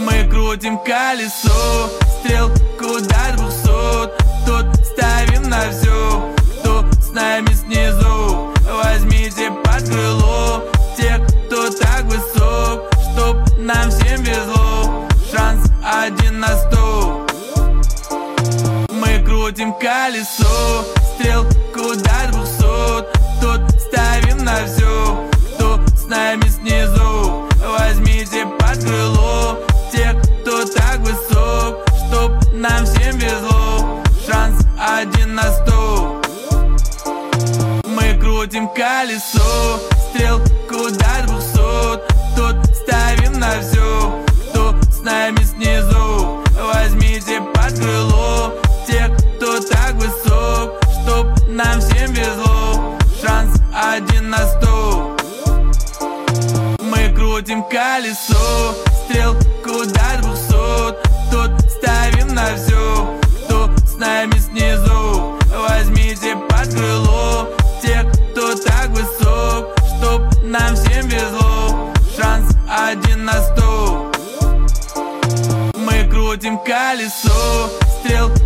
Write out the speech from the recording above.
Мы крутим колесо, стрелку до 200. Тут ставим на все, кто с нами снизу. Возьмите под крыло тех, кто так высок, чтоб нам всем везло. Шанс 1 на 100. Мы крутим колесо, стрелку до 200. Тут ставим на все, кто с нами снизу. Возьмите под крыло тех, кто так высок, чтоб нам всем везло. Шанс 1 на 100. Мы крутим колесо, стрелку до 200. Тут ставим на все, кто с нами снизу. Возьмите под крыло тех, кто так высок, чтоб нам всем везло. Шанс 1 на 100. Мы крутим колесо, стрелку до 200. Тут ставим на все, кто с нами снизу. Возьмите под крыло тех, кто так высок, чтоб нам всем везло. Шанс 1 на 100. Мы крутим колесо, стрелку